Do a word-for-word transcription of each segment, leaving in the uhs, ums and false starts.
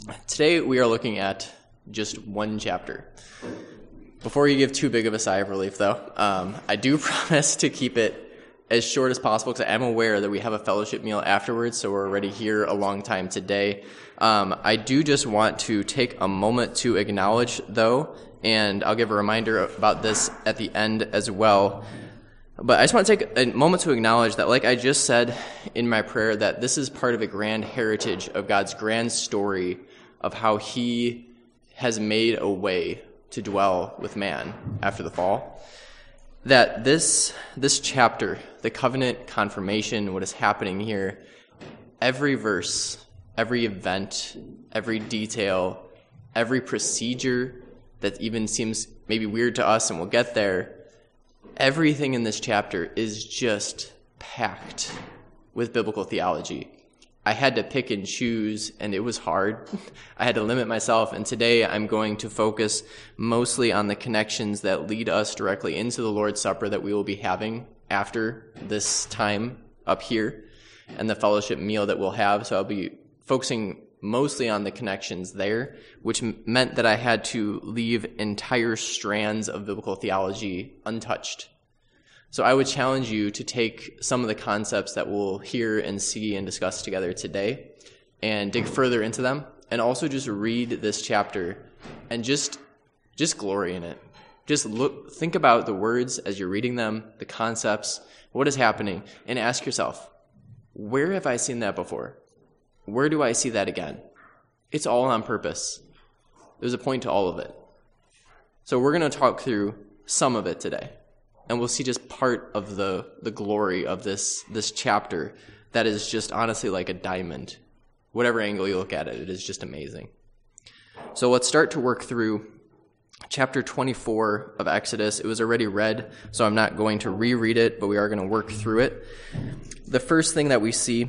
Today we are looking at just one chapter. Before you give too big of a sigh of relief, though, um, I do promise to keep it as short as possible because I am aware that we have a fellowship meal afterwards, so we're already here a long time today. Um, I do just want to take a moment to acknowledge, though, and I'll give a reminder about this at the end as well. But I just want to take a moment to acknowledge that, like I just said in my prayer, that this is part of a grand heritage of God's grand story of how he has made a way to dwell with man after the fall. That this this chapter, the covenant confirmation, what is happening here, every verse, every event, every detail, every procedure that even seems maybe weird to us, and we'll get there, everything in this chapter is just packed with biblical theology. I had to pick and choose, and it was hard. I had to limit myself, and today I'm going to focus mostly on the connections that lead us directly into the Lord's Supper that we will be having after this time up here, and the fellowship meal that we'll have. So I'll be focusing mostly on the connections there, which m- meant that I had to leave entire strands of biblical theology untouched. So I would challenge you to take some of the concepts that we'll hear and see and discuss together today and dig further into them, and also just read this chapter and just just glory in it. Just look, think about the words as you're reading them, the concepts, what is happening, and ask yourself, where have I seen that before? Where do I see that again? It's all on purpose. There's a point to all of it. So we're going to talk through some of it today. And we'll see just part of the, the glory of this, this chapter that is just honestly like a diamond. Whatever angle you look at it, it is just amazing. So let's start to work through chapter twenty-four of Exodus. It was already read, so I'm not going to reread it, but we are going to work through it. The first thing that we see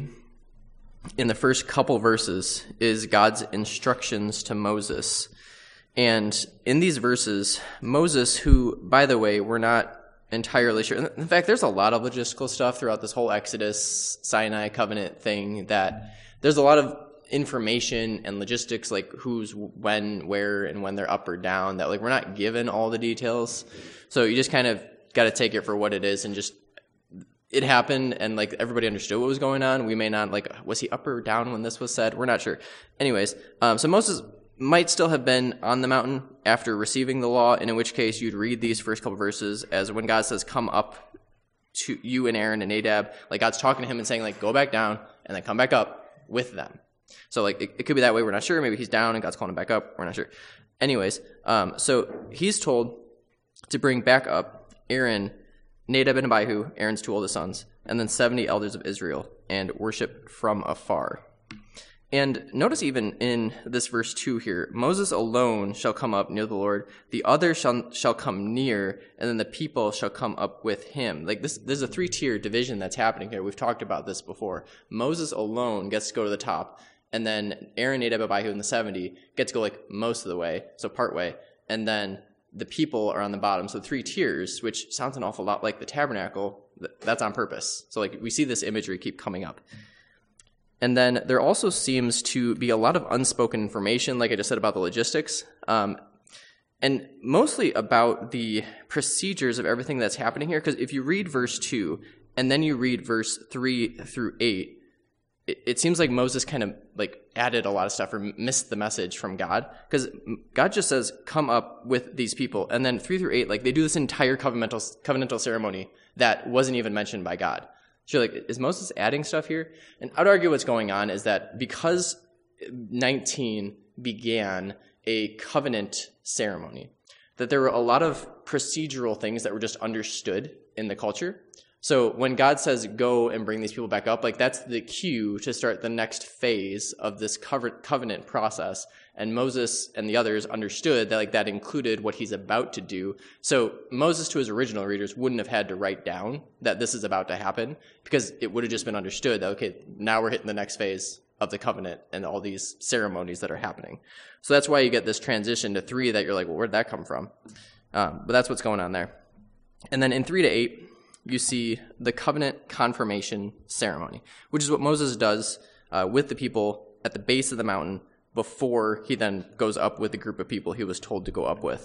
in the first couple verses is God's instructions to Moses. And in these verses, Moses, who, by the way, we're not entirely sure. In fact, there's a lot of logistical stuff throughout this whole Exodus, Sinai covenant thing that there's a lot of information and logistics, like who's when, where, and when they're up or down, that like we're not given all the details. So you just kind of got to take it for what it is and just, it happened and like everybody understood what was going on. We may not like, was he up or down when this was said? We're not sure. Anyways, um, so Moses might still have been on the mountain after receiving the law, and in which case you'd read these first couple verses as when God says, come up to you and Aaron and Nadab, like God's talking to him and saying, like, go back down and then come back up with them. So like it, it could be that way. We're not sure. Maybe he's down and God's calling him back up. We're not sure. Anyways, um, so he's told to bring back up Aaron, Nadab and Abihu, Aaron's two oldest sons, and then seventy elders of Israel, and worship from afar. And notice even in this verse two here, Moses alone shall come up near the Lord, the others shall shall come near, and then the people shall come up with him. Like this, there's a three-tier division that's happening here. We've talked about this before. Moses alone gets to go to the top, and then Aaron, Nadab, Abihu, and the seventy get to go like most of the way, so part way, and then the people are on the bottom. So three tiers, which sounds an awful lot like the tabernacle. That's on purpose. So like we see this imagery keep coming up. And then there also seems to be a lot of unspoken information, like I just said, about the logistics, um, and mostly about the procedures of everything that's happening here. Because if you read verse two, and then you read verse three through eight, it, it seems like Moses kind of like added a lot of stuff or missed the message from God. Because God just says, come up with these people. And then three through eight, like they do this entire covenantal, covenantal ceremony that wasn't even mentioned by God. So like, is Moses adding stuff here? And I'd argue what's going on is that because nineteen began a covenant ceremony, that there were a lot of procedural things that were just understood in the culture. So when God says, go and bring these people back up, like that's the cue to start the next phase of this covenant process. And Moses and the others understood that like that included what he's about to do. So Moses, to his original readers, wouldn't have had to write down that this is about to happen, because it would have just been understood that, okay, now we're hitting the next phase of the covenant and all these ceremonies that are happening. So that's why you get this transition to three that you're like, well, where'd that come from? Um, but that's what's going on there. And then in three to eight, you see the covenant confirmation ceremony, which is what Moses does uh, with the people at the base of the mountain before he then goes up with the group of people he was told to go up with.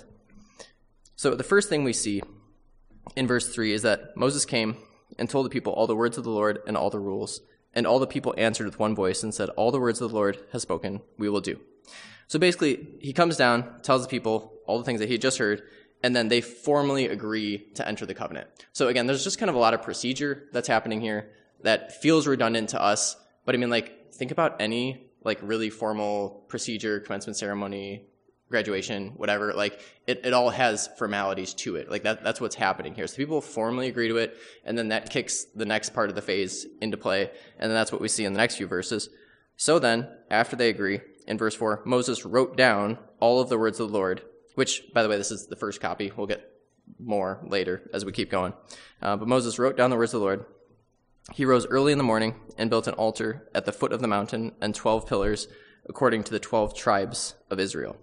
So the first thing we see in verse three is that Moses came and told the people all the words of the Lord and all the rules. And all the people answered with one voice and said, all the words of the Lord has spoken, we will do. So basically, he comes down, tells the people all the things that he had just heard, and then they formally agree to enter the covenant. So again, there's just kind of a lot of procedure that's happening here that feels redundant to us. But I mean, like, think about any like really formal procedure, commencement ceremony, graduation, whatever. Like it, it all has formalities to it. Like that, that's what's happening here. So people formally agree to it, and then that kicks the next part of the phase into play. And then that's what we see in the next few verses. So then, after they agree, in verse four, Moses wrote down all of the words of the Lord, which, by the way, this is the first copy. We'll get more later as we keep going. Uh, but Moses wrote down the words of the Lord. He rose early in the morning and built an altar at the foot of the mountain and twelve pillars according to the twelve tribes of Israel.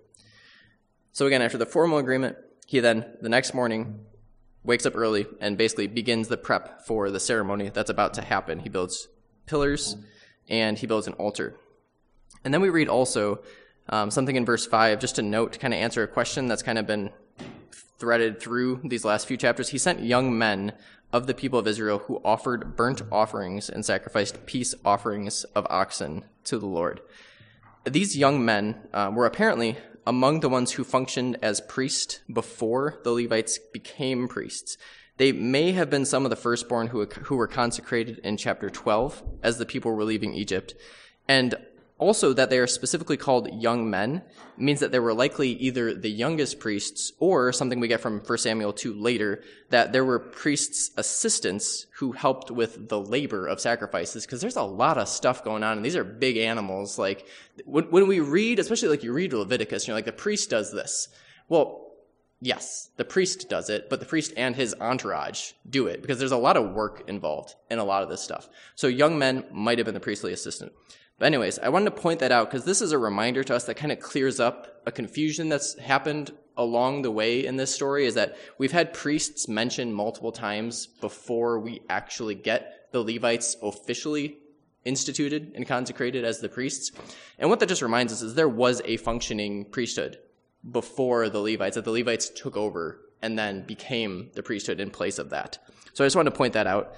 So again, after the formal agreement, he then, the next morning, wakes up early and basically begins the prep for the ceremony that's about to happen. He builds pillars and he builds an altar. And then we read also um, something in verse five, just a note to kind of answer a question that's kind of been threaded through these last few chapters. He sent young men of the people of Israel who offered burnt offerings and sacrificed peace offerings of oxen to the Lord. These young men uh, were apparently among the ones who functioned as priests before the Levites became priests. They may have been some of the firstborn who, who were consecrated in chapter twelve as the people were leaving Egypt. And also that they are specifically called young men means that they were likely either the youngest priests or something we get from First Samuel two later, that there were priests' assistants who helped with the labor of sacrifices, because there's a lot of stuff going on, and these are big animals. Like when, when we read, especially like you read Leviticus, you're like, the priest does this. Well, yes, the priest does it, but the priest and his entourage do it because there's a lot of work involved in a lot of this stuff. So young men might have been the priestly assistant. But anyways, I wanted to point that out because this is a reminder to us that kind of clears up a confusion that's happened along the way in this story, is that we've had priests mentioned multiple times before we actually get the Levites officially instituted and consecrated as the priests. And what that just reminds us is there was a functioning priesthood before the Levites, that the Levites took over and then became the priesthood in place of that. So I just wanted to point that out.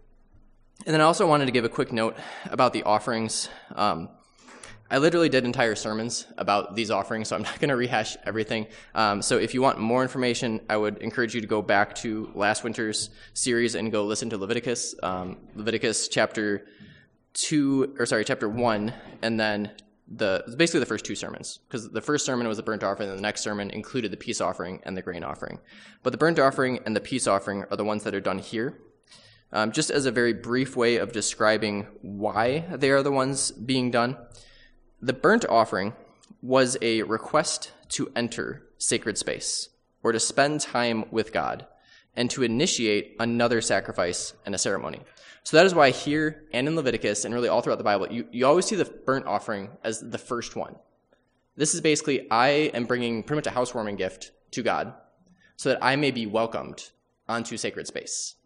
And then I also wanted to give a quick note about the offerings. Um, I literally did entire sermons about these offerings, so I'm not going to rehash everything. Um, so if you want more information, I would encourage you to go back to last winter's series and go listen to Leviticus, um, Leviticus chapter two, or sorry, chapter one, and then the basically the first two sermons, because the first sermon was the burnt offering, and the next sermon included the peace offering and the grain offering. But the burnt offering and the peace offering are the ones that are done here. Um, just as a very brief way of describing why they are the ones being done, the burnt offering was a request to enter sacred space or to spend time with God and to initiate another sacrifice and a ceremony. So that is why here and in Leviticus and really all throughout the Bible, you, you always see the burnt offering as the first one. This is basically, I am bringing pretty much a housewarming gift to God so that I may be welcomed onto sacred space.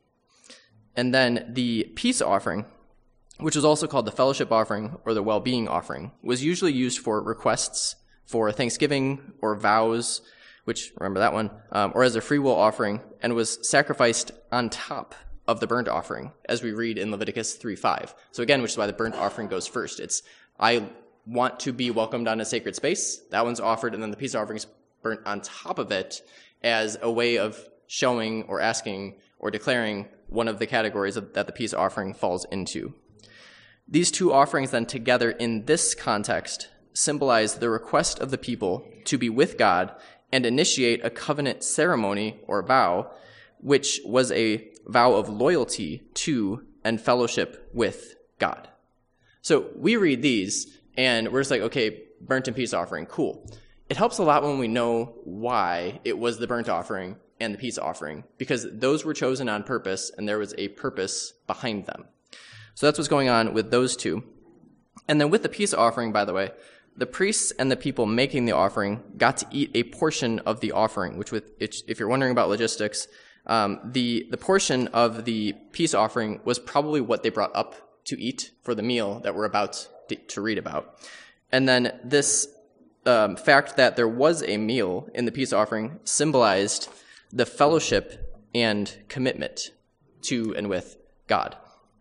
And then the peace offering, which is also called the fellowship offering or the well-being offering, was usually used for requests for thanksgiving or vows, which, remember that one, um, or as a free will offering, and was sacrificed on top of the burnt offering, as we read in Leviticus three five. So again, which is why the burnt offering goes first. It's, I want to be welcomed on a sacred space. That one's offered, and then the peace offering is burnt on top of it as a way of showing or asking or declaring one of the categories that the peace offering falls into. These two offerings then together in this context symbolize the request of the people to be with God and initiate a covenant ceremony or vow, which was a vow of loyalty to and fellowship with God. So we read these and we're just like, okay, burnt and peace offering, cool. It helps a lot when we know why it was the burnt offering and the peace offering, because those were chosen on purpose and there was a purpose behind them. So that's what's going on with those two. And then with the peace offering, by the way, the priests and the people making the offering got to eat a portion of the offering, which with, if you're wondering about logistics, um, the, the portion of the peace offering was probably what they brought up to eat for the meal that we're about to, to read about. And then this um, fact that there was a meal in the peace offering symbolized the fellowship and commitment to and with God.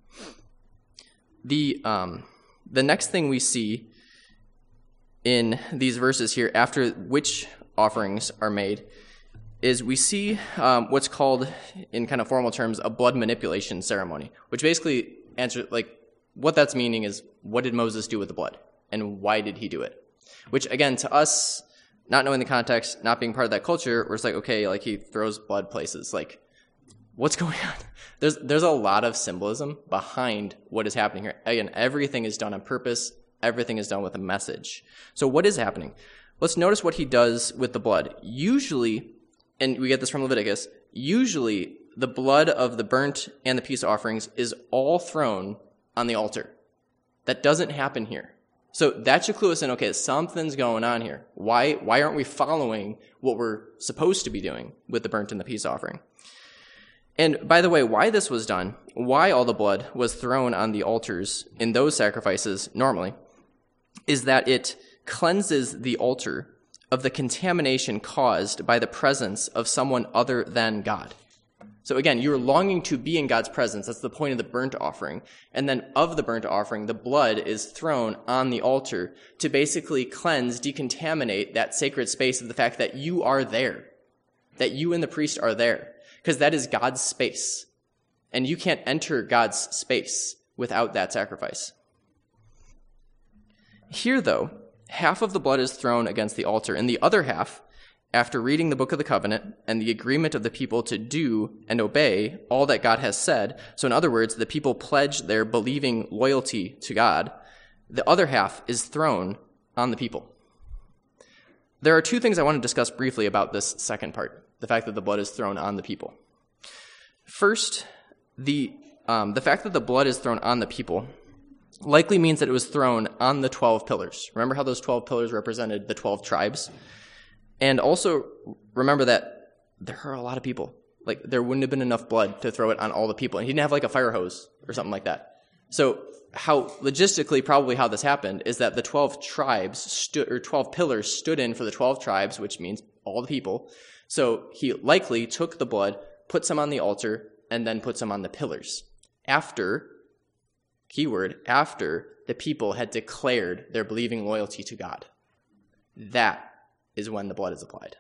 The um, the next thing we see in these verses here, after which offerings are made, is we see um, what's called, in kind of formal terms, a blood manipulation ceremony, which basically answers, like, what that's meaning is, what did Moses do with the blood, and why did he do it? Which, again, to us, not knowing the context, not being part of that culture, we're just like, okay, like, he throws blood places, like, what's going on? There's there's a lot of symbolism behind what is happening here. Again, everything is done on purpose. Everything is done with a message. So what is happening? Let's notice what he does with the blood. Usually, and we get this from Leviticus, usually the blood of the burnt and the peace offerings is all thrown on the altar. That doesn't happen here. So that should clue us in, okay, something's going on here. Why, why aren't we following what we're supposed to be doing with the burnt and the peace offering? And by the way, why this was done, why all the blood was thrown on the altars in those sacrifices normally, is that it cleanses the altar of the contamination caused by the presence of someone other than God. So again, you're longing to be in God's presence. That's the point of the burnt offering. And then of the burnt offering, the blood is thrown on the altar to basically cleanse, decontaminate that sacred space of the fact that you are there, that you and the priest are there, because that is God's space. And you can't enter God's space without that sacrifice. Here, though, half of the blood is thrown against the altar, and the other half, after reading the book of the covenant and the agreement of the people to do and obey all that God has said, so in other words, the people pledge their believing loyalty to God, the other half is thrown on the people. There are two things I want to discuss briefly about this second part, the fact that the blood is thrown on the people. First, the um, the fact that the blood is thrown on the people likely means that it was thrown on the twelve pillars. Remember how those twelve pillars represented the twelve tribes? And also remember that there are a lot of people. Like, there wouldn't have been enough blood to throw it on all the people. And he didn't have like a fire hose or something like that. So how logistically probably how this happened is that the twelve tribes stood, or twelve pillars stood in for the twelve tribes, which means all the people. So he likely took the blood, put some on the altar, and then put some on the pillars. After, keyword, after the people had declared their believing loyalty to God. That is when the blood is applied.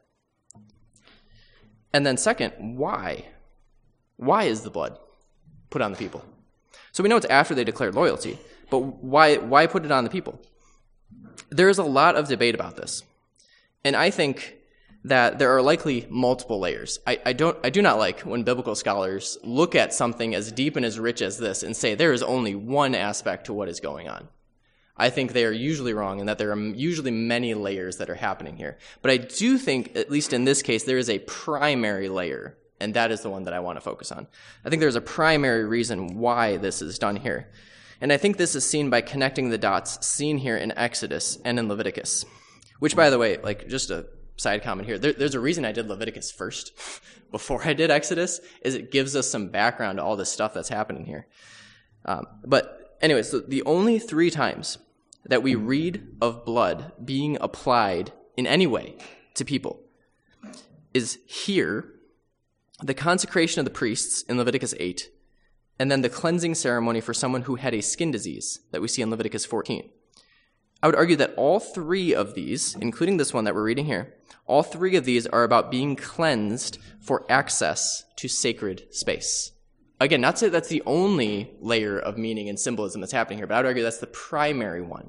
And then second, why? Why is the blood put on the people? So we know it's after they declared loyalty, but why, why put it on the people? There is a lot of debate about this. And I think that there are likely multiple layers. I, I don't, I do not like when biblical scholars look at something as deep and as rich as this and say there is only one aspect to what is going on. I think they are usually wrong and that there are usually many layers that are happening here. But I do think, at least in this case, there is a primary layer, and that is the one that I want to focus on. I think there's a primary reason why this is done here. And I think this is seen by connecting the dots seen here in Exodus and in Leviticus. Which, by the way, like, just a side comment here, there, there's a reason I did Leviticus first before I did Exodus, is it gives us some background to all this stuff that's happening here. Um, but anyway, so the only three times that we read of blood being applied in any way to people is here, the consecration of the priests in Leviticus eight, and then the cleansing ceremony for someone who had a skin disease that we see in Leviticus fourteen. I would argue that all three of these, including this one that we're reading here, all three of these are about being cleansed for access to sacred space. Again, not to say that's the only layer of meaning and symbolism that's happening here, but I would argue that's the primary one.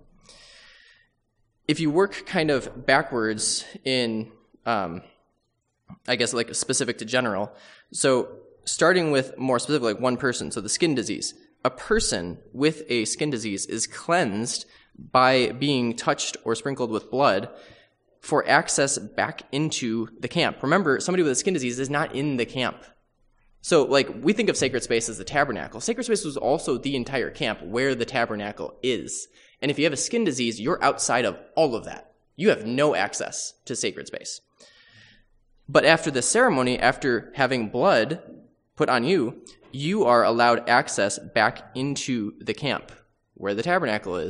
If you work kind of backwards in, um, I guess, like specific to general, so starting with more specific, like one person, so the skin disease. A person with a skin disease is cleansed by being touched or sprinkled with blood for access back into the camp. Remember, somebody with a skin disease is not in the camp. So, like, we think of sacred space as the tabernacle. Sacred space was also the entire camp where the tabernacle is. And if you have a skin disease, you're outside of all of that. You have no access to sacred space. But after the ceremony, after having blood put on you, you are allowed access back into the camp where the tabernacle is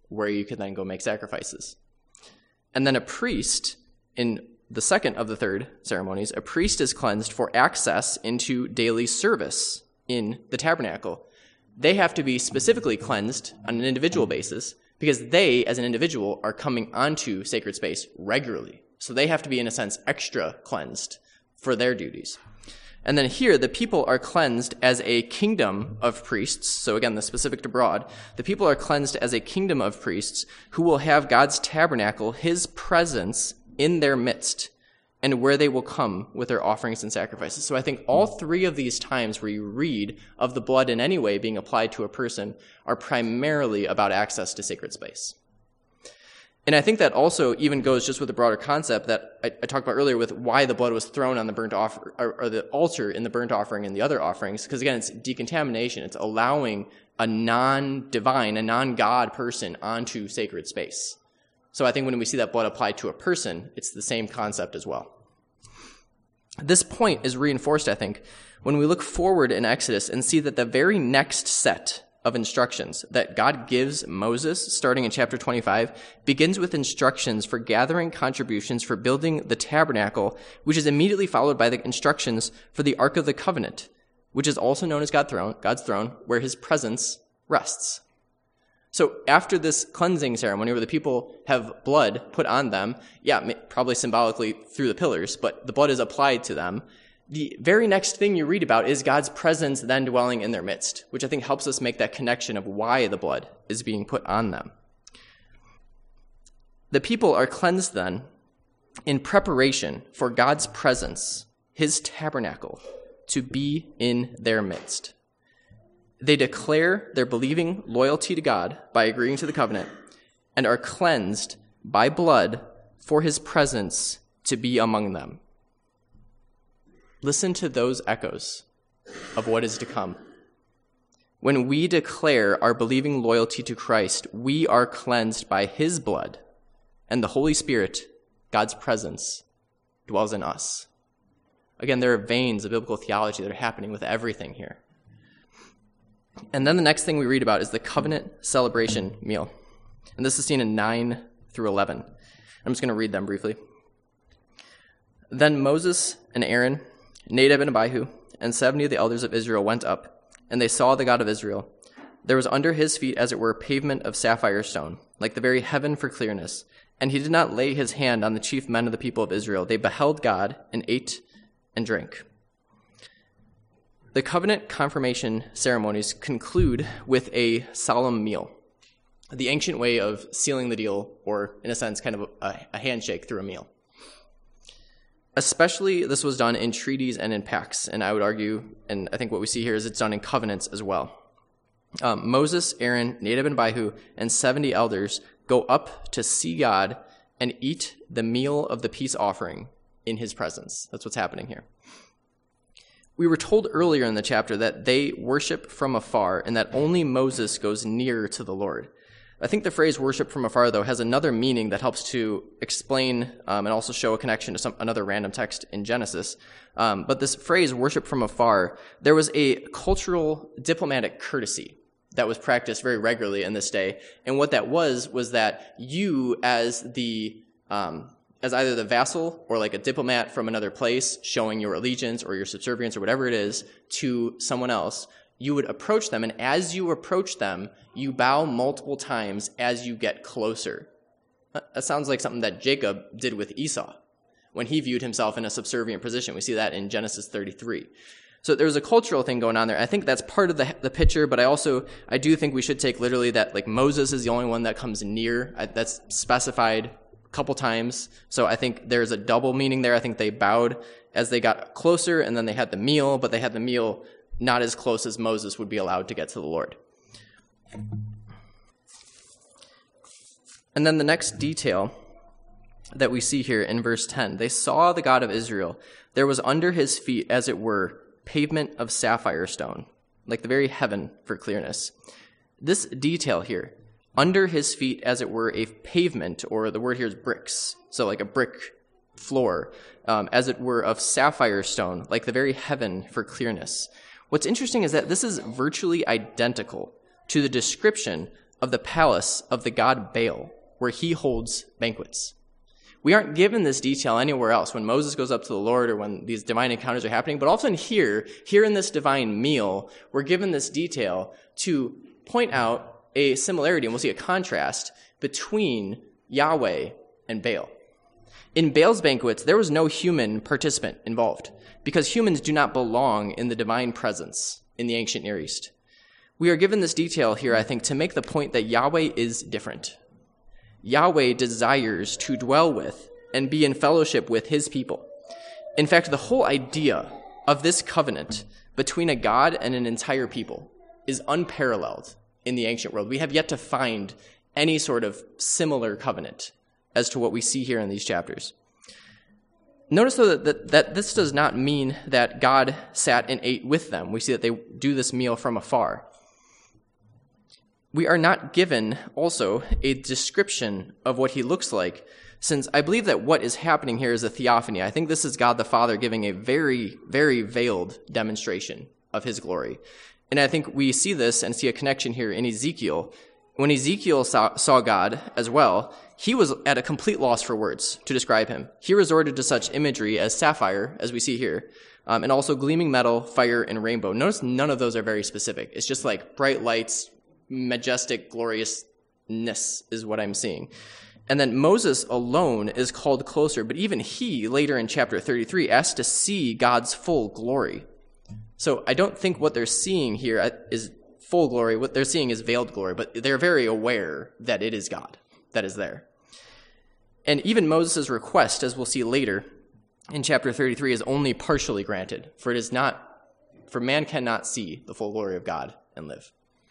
where you could then go make sacrifices. And then a priest, in the second of the third ceremonies, a priest is cleansed for access into daily service in the tabernacle. They have to be specifically cleansed on an individual basis because they, as an individual, are coming onto sacred space regularly. So they have to be, in a sense, extra cleansed for their duties. And then here, the people are cleansed as a kingdom of priests. So again, the specific to broad. The people are cleansed as a kingdom of priests who will have God's tabernacle, his presence, in their midst, and where they will come with their offerings and sacrifices. So I think all three of these times where you read of the blood in any way being applied to a person are primarily about access to sacred space. And I think that also even goes just with the broader concept that I, I talked about earlier with why the blood was thrown on the burnt offer, or, or the altar in the burnt offering and the other offerings. Because again, it's decontamination. It's allowing a non-divine, a non-God person onto sacred space. So I think when we see that blood applied to a person, it's the same concept as well. This point is reinforced, I think, when we look forward in Exodus and see that the very next set of instructions that God gives Moses, starting in chapter twenty-five, begins with instructions for gathering contributions for building the tabernacle, which is immediately followed by the instructions for the Ark of the Covenant, which is also known as God's throne, God's throne, where his presence rests. So after this cleansing ceremony where the people have blood put on them, yeah, probably symbolically through the pillars, but the blood is applied to them, the very next thing you read about is God's presence then dwelling in their midst, which I think helps us make that connection of why the blood is being put on them. The people are cleansed then in preparation for God's presence, his tabernacle, to be in their midst. They declare their believing loyalty to God by agreeing to the covenant and are cleansed by blood for his presence to be among them. Listen to those echoes of what is to come. When we declare our believing loyalty to Christ, we are cleansed by his blood, and the Holy Spirit, God's presence, dwells in us. Again, there are veins of biblical theology that are happening with everything here. And then the next thing we read about is the covenant celebration meal. And this is seen in nine through eleven. I'm just going to read them briefly. Then Moses and Aaron, Nadab and Abihu, and seventy of the elders of Israel went up, and they saw the God of Israel. There was under his feet, as it were, pavement of sapphire stone, like the very heaven for clearness. And he did not lay his hand on the chief men of the people of Israel. They beheld God and ate and drank. The covenant confirmation ceremonies conclude with a solemn meal, the ancient way of sealing the deal, or in a sense, kind of a, a handshake through a meal. Especially this was done in treaties and in pacts, and I would argue, and I think what we see here is it's done in covenants as well. Um, Moses, Aaron, Nadab and Abihu, and seventy elders go up to see God and eat the meal of the peace offering in his presence. That's what's happening here. We were told earlier in the chapter that they worship from afar and that only Moses goes near to the Lord. I think the phrase worship from afar, though, has another meaning that helps to explain um, and also show a connection to some another random text in Genesis. Um, but this phrase worship from afar, there was a cultural diplomatic courtesy that was practiced very regularly in this day. And what that was, was that you as the um, as either the vassal or like a diplomat from another place showing your allegiance or your subservience or whatever it is to someone else, you would approach them, and as you approach them, you bow multiple times as you get closer. That sounds like something that Jacob did with Esau when he viewed himself in a subservient position. We see that in Genesis thirty-three. So there's a cultural thing going on there. I think that's part of the the picture, but I also, I do think we should take literally that like Moses is the only one that comes near. That's specified a couple times. So I think there's a double meaning there. I think they bowed as they got closer, and then they had the meal, but they had the meal not as close as Moses would be allowed to get to the Lord. And then the next detail that we see here in verse ten, they saw the God of Israel. There was under his feet, as it were, pavement of sapphire stone, like the very heaven for clearness. This detail here, under his feet, as it were, a pavement, or the word here is bricks, so like a brick floor, um, as it were, of sapphire stone, like the very heaven for clearness. What's interesting is that this is virtually identical to the description of the palace of the god Baal, where he holds banquets. We aren't given this detail anywhere else when Moses goes up to the Lord or when these divine encounters are happening, but all of a sudden here, here in this divine meal, we're given this detail to point out a similarity, and we'll see a contrast between Yahweh and Baal. In Baal's banquets, there was no human participant involved because humans do not belong in the divine presence in the ancient Near East. We are given this detail here, I think, to make the point that Yahweh is different. Yahweh desires to dwell with and be in fellowship with his people. In fact, the whole idea of this covenant between a God and an entire people is unparalleled in the ancient world. We have yet to find any sort of similar covenant as to what we see here in these chapters. Notice, though, that, that, that this does not mean that God sat and ate with them. We see that they do this meal from afar. We are not given also a description of what he looks like, since I believe that what is happening here is a theophany. I think this is God the Father giving a very, very veiled demonstration of his glory. And I think we see this and see a connection here in Ezekiel. When Ezekiel saw, saw God as well, he was at a complete loss for words to describe him. He resorted to such imagery as sapphire, as we see here, um, and also gleaming metal, fire, and rainbow. Notice none of those are very specific. It's just like bright lights, majestic gloriousness is what I'm seeing. And then Moses alone is called closer, but even he, later in chapter thirty-three, asked to see God's full glory. So I don't think what they're seeing here is full glory. What they're seeing is veiled glory, but they're very aware that it is God that is there. And even Moses' request, as we'll see later in chapter thirty-three, is only partially granted, for it is not, for man cannot see the full glory of God and live.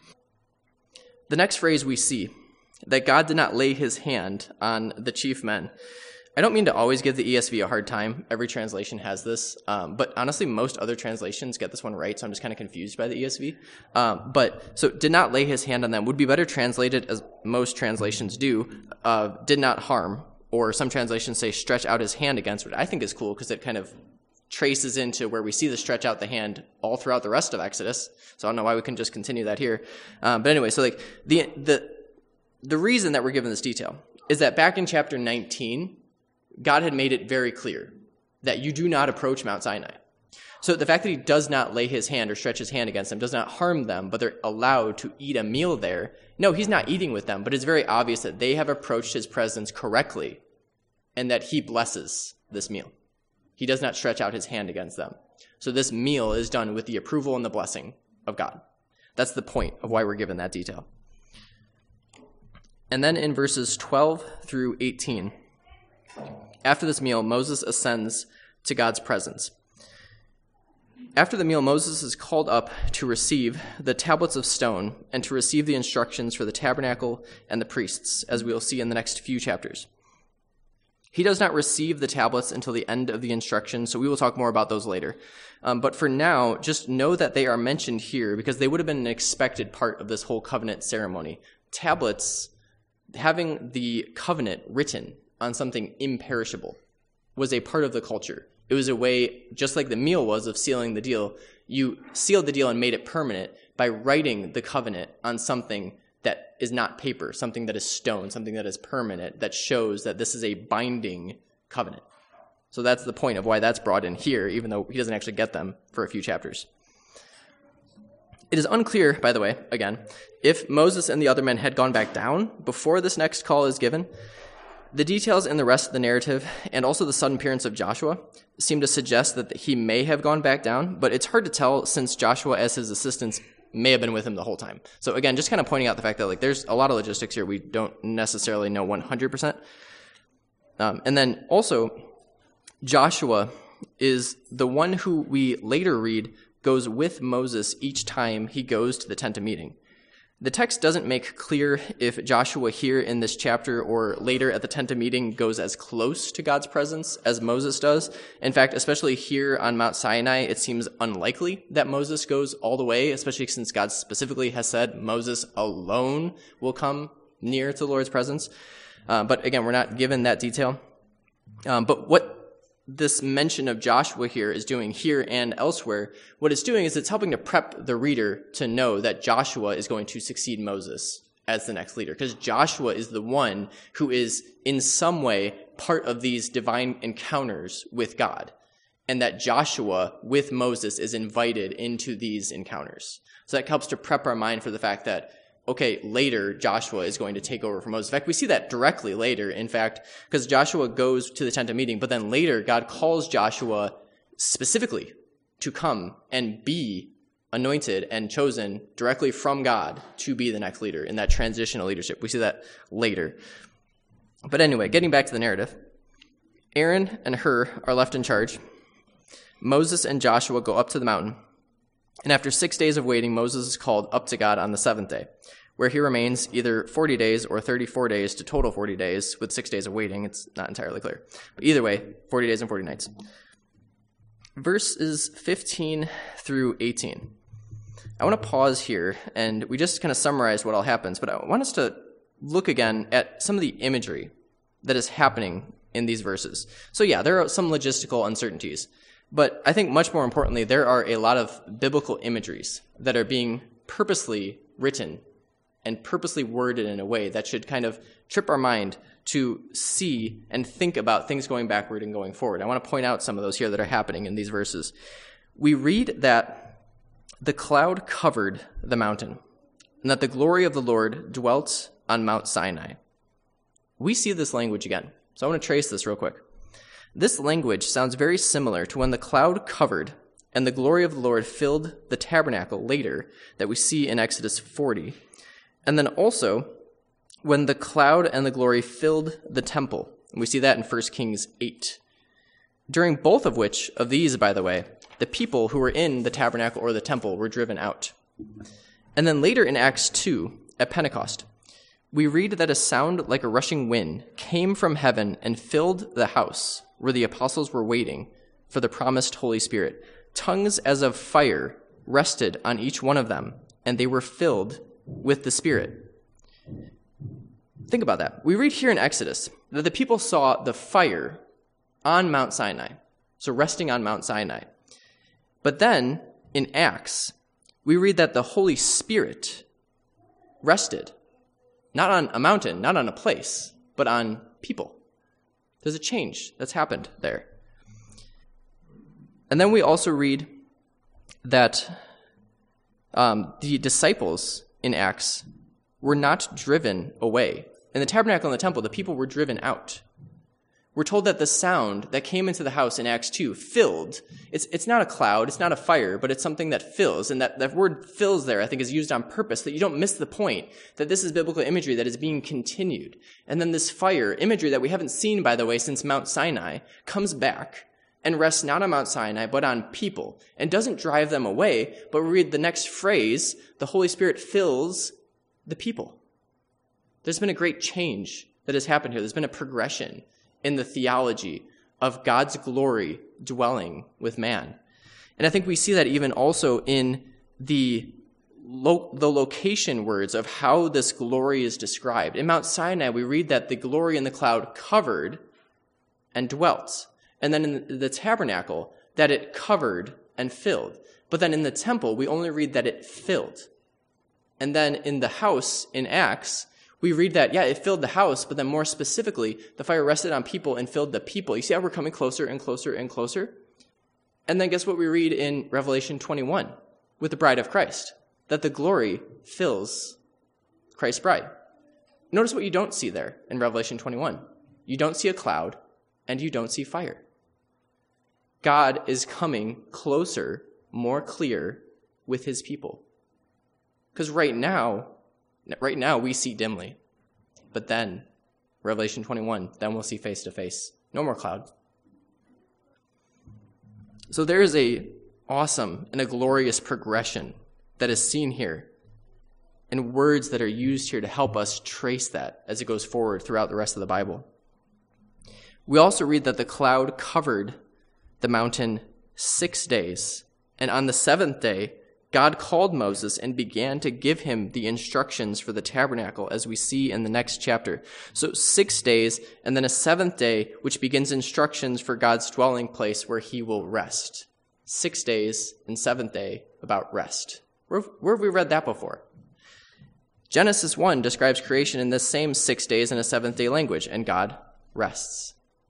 The next phrase we see, that God did not lay his hand on the chief men. I don't mean to always give the E S V a hard time. Every translation has this. Um, but honestly, most other translations get this one right, so I'm just kind of confused by the E S V. Um, but so did not lay his hand on them would be better translated, as most translations do, uh, did not harm. Or some translations say stretch out his hand against, which I think is cool because it kind of traces into where we see the stretch out the hand all throughout the rest of Exodus. So I don't know why we couldn't just continue that here. Um, but anyway, so like the the the reason that we're given this detail is that back in chapter nineteen, God had made it very clear that you do not approach Mount Sinai. So the fact that he does not lay his hand or stretch his hand against them does not harm them, but they're allowed to eat a meal there. No, he's not eating with them, but it's very obvious that they have approached his presence correctly and that he blesses this meal. He does not stretch out his hand against them. So this meal is done with the approval and the blessing of God. That's the point of why we're given that detail. And then in verses twelve through eighteen, after this meal, Moses ascends to God's presence. After the meal, Moses is called up to receive the tablets of stone and to receive the instructions for the tabernacle and the priests, as we will see in the next few chapters. He does not receive the tablets until the end of the instructions, so we will talk more about those later. Um, but for now, just know that they are mentioned here because they would have been an expected part of this whole covenant ceremony. Tablets, having the covenant written on something imperishable, was a part of the culture. It was a way, just like the meal was, of sealing the deal. You sealed the deal and made it permanent by writing the covenant on something that is not paper, something that is stone, something that is permanent, that shows that this is a binding covenant. So that's the point of why that's brought in here, even though he doesn't actually get them for a few chapters. It is unclear, by the way, again, if Moses and the other men had gone back down before this next call is given. The details in the rest of the narrative, and also the sudden appearance of Joshua, seem to suggest that he may have gone back down, but it's hard to tell since Joshua, as his assistants, may have been with him the whole time. So again, just kind of pointing out the fact that like there's a lot of logistics here we don't necessarily know one hundred percent. Um, and then also, Joshua is the one who we later read goes with Moses each time he goes to the tent of meeting. The text doesn't make clear if Joshua here in this chapter or later at the tent of meeting goes as close to God's presence as Moses does. In fact, especially here on Mount Sinai, it seems unlikely that Moses goes all the way, especially since God specifically has said Moses alone will come near to the Lord's presence. Uh, but again, we're not given that detail. Um, but what this mention of Joshua here is doing here and elsewhere, what it's doing is it's helping to prep the reader to know that Joshua is going to succeed Moses as the next leader, because Joshua is the one who is in some way part of these divine encounters with God, and that Joshua with Moses is invited into these encounters. So that helps to prep our mind for the fact that, okay, later Joshua is going to take over from Moses. In fact, we see that directly later, in fact, because Joshua goes to the tent of meeting, but then later God calls Joshua specifically to come and be anointed and chosen directly from God to be the next leader in that transitional leadership. We see that later. But anyway, getting back to the narrative, Aaron and Hur are left in charge. Moses and Joshua go up to the mountain. And after six days of waiting, Moses is called up to God on the seventh day, where he remains either forty days or thirty-four days to total forty days with six days of waiting. It's not entirely clear. But either way, forty days and forty nights. Verses fifteen through eighteen. I want to pause here, and we just kind of summarize what all happens, but I want us to look again at some of the imagery that is happening in these verses. So yeah, there are some logistical uncertainties, but I think much more importantly, there are a lot of biblical imageries that are being purposely written and purposely worded in a way that should kind of trip our mind to see and think about things going backward and going forward. I want to point out some of those here that are happening in these verses. We read that the cloud covered the mountain, and that the glory of the Lord dwelt on Mount Sinai. We see this language again. So I want to trace this real quick. This language sounds very similar to when the cloud covered and the glory of the Lord filled the tabernacle later that we see in Exodus forty. And then also when the cloud and the glory filled the temple. And we see that in First Kings eight. During both of which, of these, by the way, the people who were in the tabernacle or the temple were driven out. And then later in Acts two, at Pentecost, we read that a sound like a rushing wind came from heaven and filled the house where the apostles were waiting for the promised Holy Spirit. Tongues as of fire rested on each one of them, and they were filled with the Spirit. Think about that. We read here in Exodus that the people saw the fire on Mount Sinai, so resting on Mount Sinai. But then, in Acts, we read that the Holy Spirit rested, not on a mountain, not on a place, but on people. There's a change that's happened there. And then we also read that um, the disciples in Acts were not driven away. In the tabernacle and the temple, the people were driven out. We're told that the sound that came into the house in Acts two filled. It's it's not a cloud, it's not a fire, but it's something that fills. And that, that word fills there, I think, is used on purpose, that you don't miss the point, that this is biblical imagery that is being continued. And then this fire, imagery that we haven't seen, by the way, since Mount Sinai, comes back and rests not on Mount Sinai, but on people, and doesn't drive them away, but we read the next phrase, the Holy Spirit fills the people. There's been a great change that has happened here. There's been a progression in the theology of God's glory dwelling with man. And I think we see that even also in the, lo- the location words of how this glory is described. In Mount Sinai, we read that the glory in the cloud covered and dwelt. And then in the tabernacle, that it covered and filled. But then in the temple, we only read that it filled. And then in the house in Acts, we read that, yeah, it filled the house, but then more specifically, the fire rested on people and filled the people. You see how we're coming closer and closer and closer? And then guess what we read in Revelation twenty-one with the bride of Christ? That the glory fills Christ's bride. Notice what you don't see there in Revelation twenty-one. You don't see a cloud, and you don't see fire. God is coming closer, more clear with his people. Because right now, Right now, we see dimly. But then, Revelation twenty-one, then we'll see face to face. No more cloud. So there is a awesome and a glorious progression that is seen here, and words that are used here to help us trace that as it goes forward throughout the rest of the Bible. We also read that the cloud covered the mountain six days, and on the seventh day, God called Moses and began to give him the instructions for the tabernacle, as we see in the next chapter. So six days, and then a seventh day, which begins instructions for God's dwelling place where he will rest. Six days and seventh day about rest. Where, where have we read that before? Genesis one describes creation in this same six days and a seventh day language, and God rests.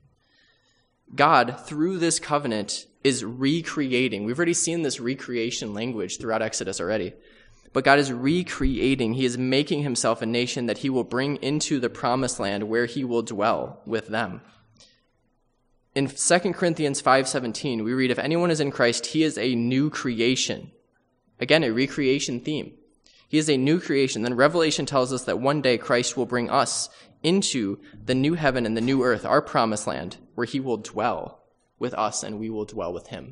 God, through this covenant, is recreating. We've already seen this recreation language throughout Exodus already. But God is recreating. He is making himself a nation that he will bring into the promised land where he will dwell with them. In Second Corinthians five seventeen, we read, if anyone is in Christ, he is a new creation. Again, a recreation theme. He is a new creation. Then Revelation tells us that one day Christ will bring us into the new heaven and the new earth, our promised land, where he will dwell with us and we will dwell with him.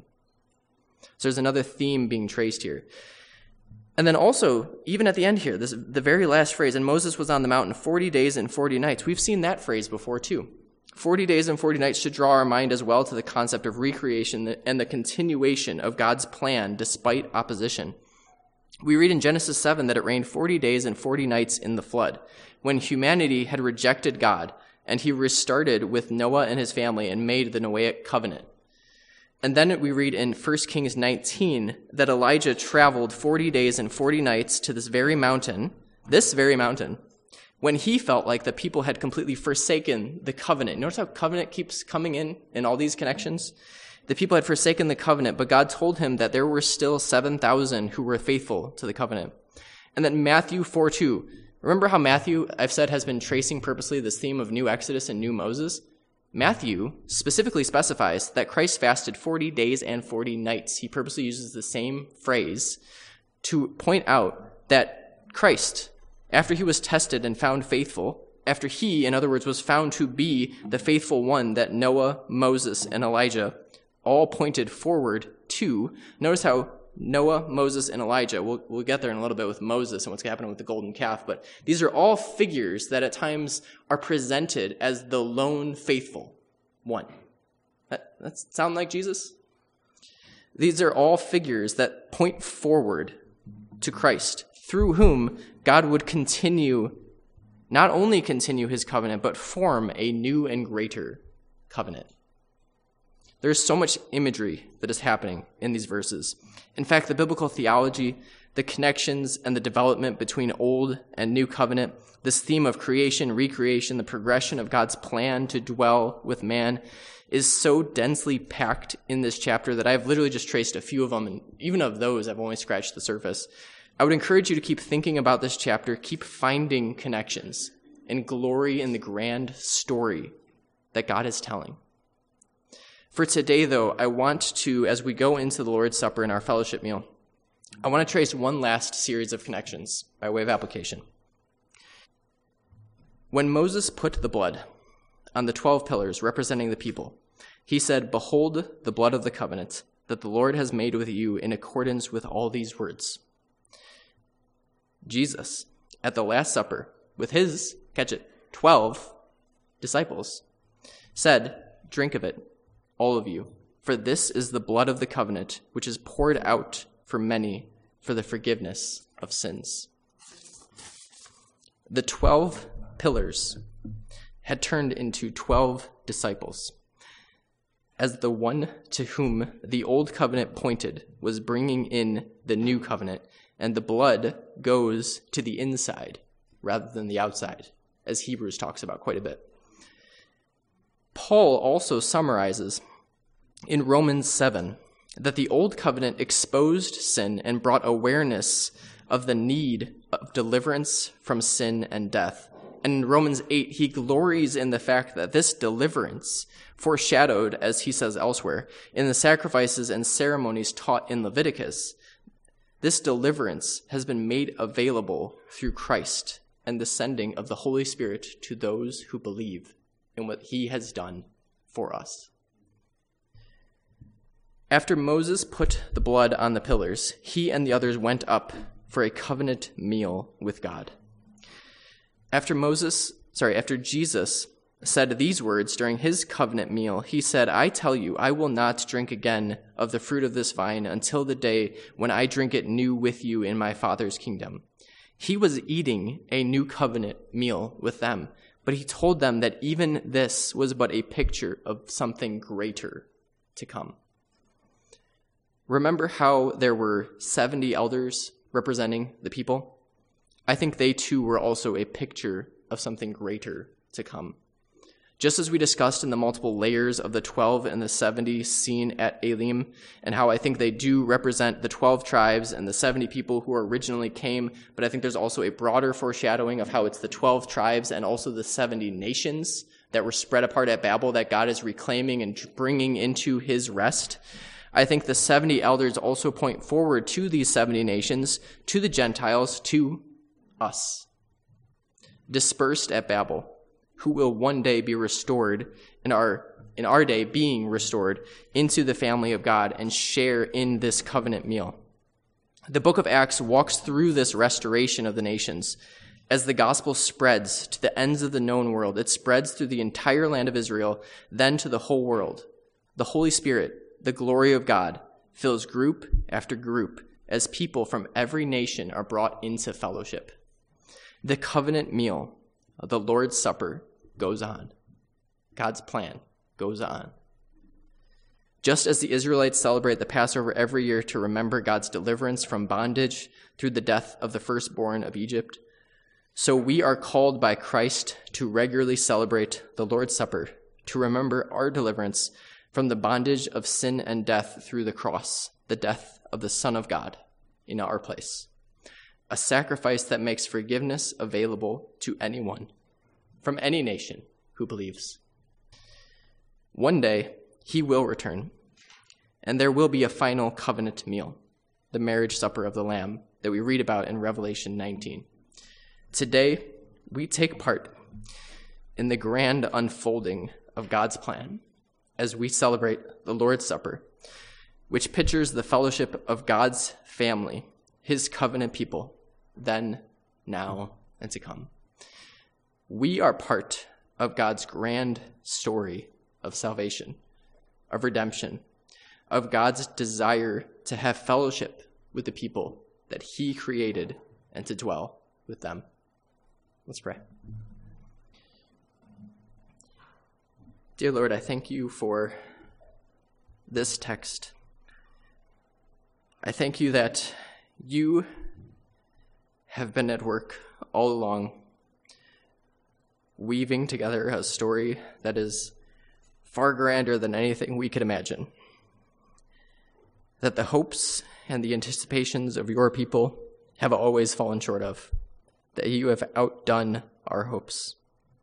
So there's another theme being traced here. And then also, even at the end here, this the very last phrase, and Moses was on the mountain forty days and forty nights. We've seen that phrase before too. forty days and forty nights should draw our mind as well to the concept of recreation and the continuation of God's plan despite opposition. We read in Genesis seven that it rained forty days and forty nights in the flood, when humanity had rejected God, and he restarted with Noah and his family and made the Noahic covenant. And then we read in First Kings nineteen that Elijah traveled forty days and forty nights to this very mountain, this very mountain, when he felt like the people had completely forsaken the covenant. Notice how covenant keeps coming in in all these connections? The people had forsaken the covenant, but God told him that there were still seven thousand who were faithful to the covenant. And then Matthew four two. Remember how Matthew, I've said, has been tracing purposely this theme of new Exodus and new Moses? Matthew specifically specifies that Christ fasted forty days and forty nights. He purposely uses the same phrase to point out that Christ, after he was tested and found faithful, after he, in other words, was found to be the faithful one that Noah, Moses, and Elijah all pointed forward to. Notice how Noah, Moses, and Elijah, we'll, we'll get there in a little bit with Moses and what's happening with the golden calf, but these are all figures that at times are presented as the lone faithful one. That, that sound like Jesus? These are all figures that point forward to Christ, through whom God would continue, not only continue his covenant, but form a new and greater covenant. There's so much imagery that is happening in these verses. In fact, the biblical theology, the connections and the development between old and new covenant, this theme of creation, recreation, the progression of God's plan to dwell with man is so densely packed in this chapter that I've literally just traced a few of them, and even of those I've only scratched the surface. I would encourage you to keep thinking about this chapter, keep finding connections and glory in the grand story that God is telling. For today, though, I want to, as we go into the Lord's Supper and our fellowship meal, I want to trace one last series of connections by way of application. When Moses put the blood on the twelve pillars representing the people, he said, "Behold the blood of the covenant that the Lord has made with you in accordance with all these words." Jesus, at the Last Supper, with his, catch it, twelve disciples, said, "Drink of it, all of you, for this is the blood of the covenant, which is poured out for many for the forgiveness of sins." The twelve pillars had turned into twelve disciples, as the one to whom the old covenant pointed was bringing in the new covenant, and the blood goes to the inside rather than the outside, as Hebrews talks about quite a bit. Paul also summarizes in Romans seven that the old covenant exposed sin and brought awareness of the need of deliverance from sin and death. And in Romans eight, he glories in the fact that this deliverance, foreshadowed, as he says elsewhere, in the sacrifices and ceremonies taught in Leviticus, this deliverance has been made available through Christ and the sending of the Holy Spirit to those who believe in what he has done for us. After Moses put the blood on the pillars, he and the others went up for a covenant meal with God. After Moses, sorry, after Jesus said these words during his covenant meal, he said, "I tell you, I will not drink again of the fruit of this vine until the day when I drink it new with you in my Father's kingdom." He was eating a new covenant meal with them, but he told them that even this was but a picture of something greater to come. Remember how there were seventy elders representing the people? I think they too were also a picture of something greater to come. Just as we discussed in the multiple layers of the twelve and the seventy seen at Elim, and how I think they do represent the twelve tribes and the seventy people who originally came, but I think there's also a broader foreshadowing of how it's the twelve tribes and also the seventy nations that were spread apart at Babel that God is reclaiming and bringing into his rest. I think the seventy elders also point forward to these seventy nations, to the Gentiles, to us, dispersed at Babel, who will one day be restored in our in our day being restored into the family of God and share in this covenant meal. The book of Acts walks through this restoration of the nations. As the gospel spreads to the ends of the known world, it spreads through the entire land of Israel, then to the whole world. The Holy Spirit, the glory of God, fills group after group as people from every nation are brought into fellowship. The covenant meal, the Lord's Supper, goes on. God's plan goes on. Just as the Israelites celebrate the Passover every year to remember God's deliverance from bondage through the death of the firstborn of Egypt, so we are called by Christ to regularly celebrate the Lord's Supper, to remember our deliverance from the bondage of sin and death through the cross, the death of the Son of God in our place. A sacrifice that makes forgiveness available to anyone from any nation who believes. One day, he will return, and there will be a final covenant meal, the marriage supper of the Lamb that we read about in Revelation nineteen. Today, we take part in the grand unfolding of God's plan as we celebrate the Lord's Supper, which pictures the fellowship of God's family, his covenant people, then, now, and to come. We are part of God's grand story of salvation, of redemption, of God's desire to have fellowship with the people that he created and to dwell with them. Let's pray. Dear Lord, I thank you for this text. I thank you that you have been at work all along, weaving together a story that is far grander than anything we could imagine. That the hopes and the anticipations of your people have always fallen short of. That you have outdone our hopes.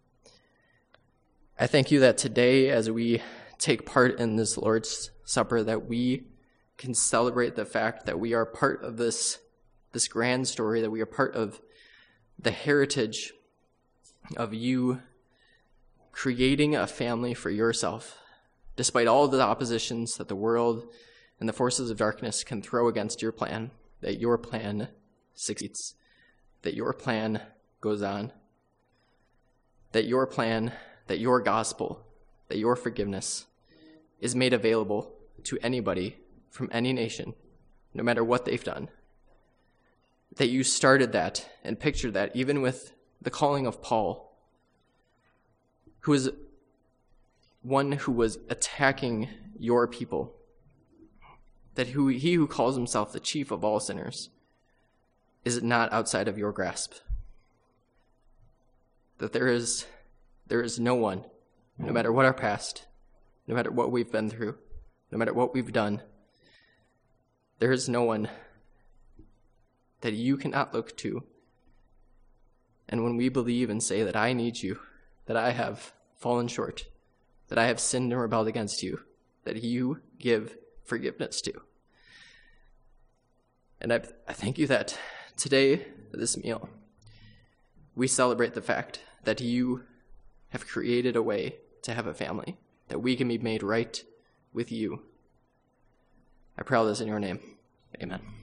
I thank you that today, as we take part in this Lord's Supper, that we can celebrate the fact that we are part of this, this grand story, that we are part of the heritage of you creating a family for yourself, despite all the oppositions that the world and the forces of darkness can throw against your plan, that your plan succeeds, that your plan goes on, that your plan, that your gospel, that your forgiveness is made available to anybody from any nation, no matter what they've done. That you started that and pictured that even with the calling of Paul, who is one who was attacking your people, that who he who calls himself the chief of all sinners is not outside of your grasp. That there is there is no one, no matter what our past, no matter what we've been through, no matter what we've done, there is no one that you cannot look to. And when we believe and say that I need you, that I have fallen short, that I have sinned and rebelled against you, that you give forgiveness to. And I, I thank you that today, at this meal, we celebrate the fact that you have created a way to have a family, that we can be made right with you. I pray all this in your name. Amen.